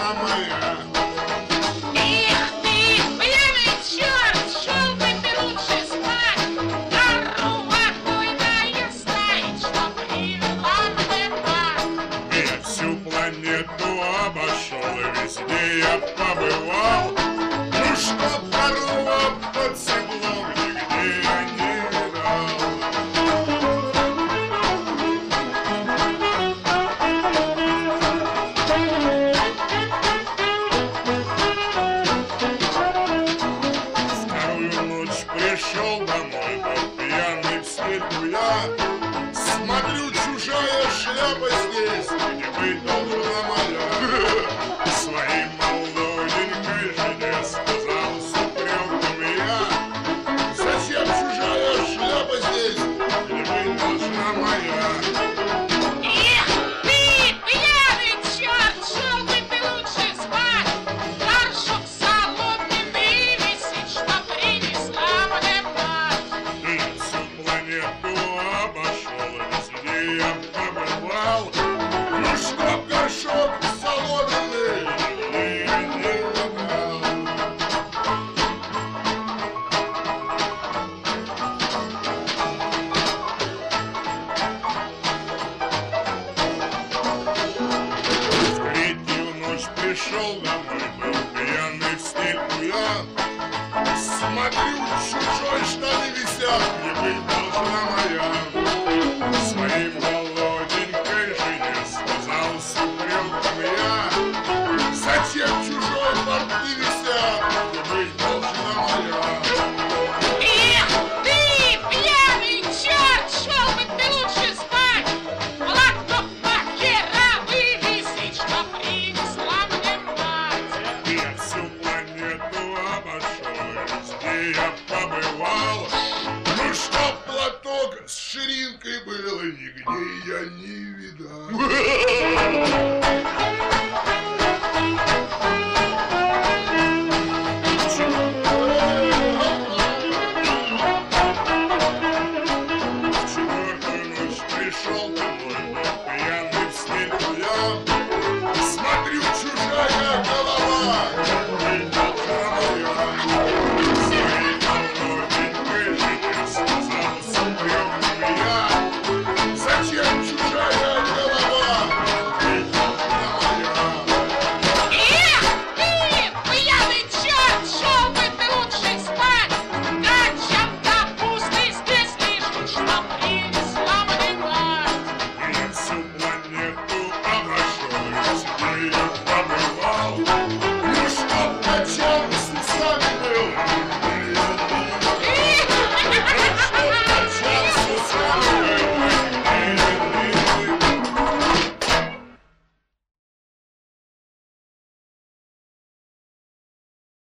должна моя. Эх ты, пьяный черт, шел бы ты лучше спать. Гору водой наездать, чтоб привела мне мать. Я всю планету обошел, и везде я побывал. Ну чтоб корова под седлом, нигде я не видал. Вторую ночь пришел домой, был пьяный в стельку я. Смотрю, чужая шляпа здесь, где быть должна моя. Своей молоденькой жене сказал с упреком я: зачем чужая шляпа здесь, где быть должна моя? Эх ты, пьяный черт, шел бы ты лучше спать. Горшок соломенный висит, что принесла мне мать. Я всю планету обошел, везде я побывал. Ну чтоб горшок соломенный, нигде я не видал. В третью ночь пришел домой, был пьяный в стельку я. Смотрю, чужой штаны висят, где быть должна моя. Своим